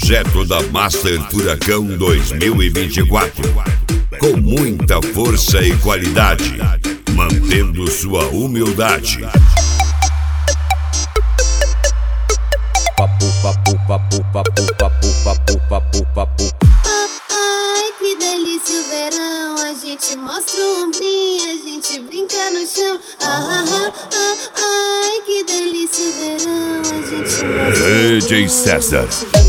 projeto da Master Furacão 2024, com muita força e qualidade, mantendo sua humildade. Ai, que delícia o verão. A gente mostra o ombrinho, a gente brinca no chão. Ai, que delícia o verão. A gente mostra DJ César.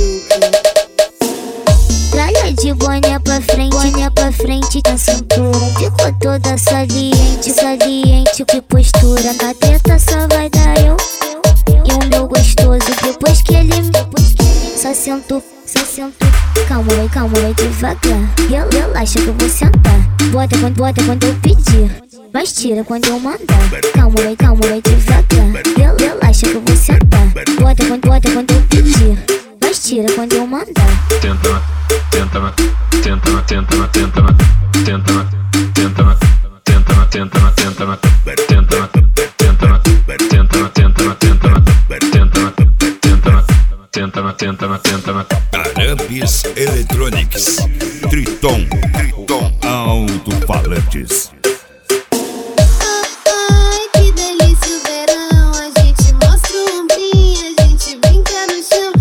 Praia de boné pra frente da cintura. Ficou toda saliente, que postura. Na teta só vai dar eu e o meu gostoso. Depois que ele só sentou. Calma aí, devagar. Relaxa que eu vou sentar. Bota quando eu pedir, mas tira quando eu mandar. Calma aí, devagar. Relaxa que eu vou sentar. Bota quando eu pedir, mas tira quando eu mandar. Tenta. Arampes Electronics, Triton Alto-Falantes. Ai, que delícia o verão. A gente mostra o ombrinho, a gente brinca no chão.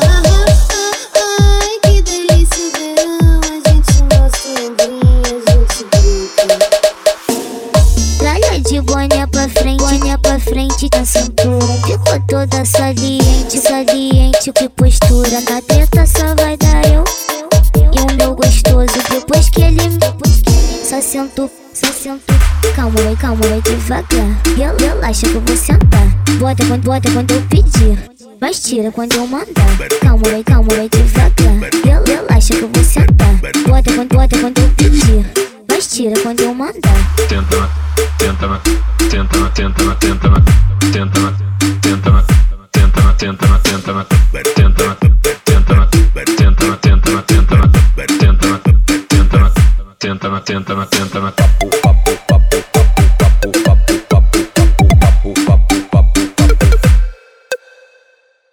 Ai, que delícia o verão. A gente mostra o ombrinho, a gente brinca. Praia de boné pra frente da cintura. Ficou toda saliente, que postura. Na teta só vai dar eu e o meu gostoso. Depois que ele só sentou. Calma aí, devagar. Relaxa que eu vou sentar. Bota quando eu pedir, mas tira quando eu mandar. Calma aí, devagar. Relaxa que eu vou sentar. Bota quando eu pedir, mas tira quando eu mandar. Tenta.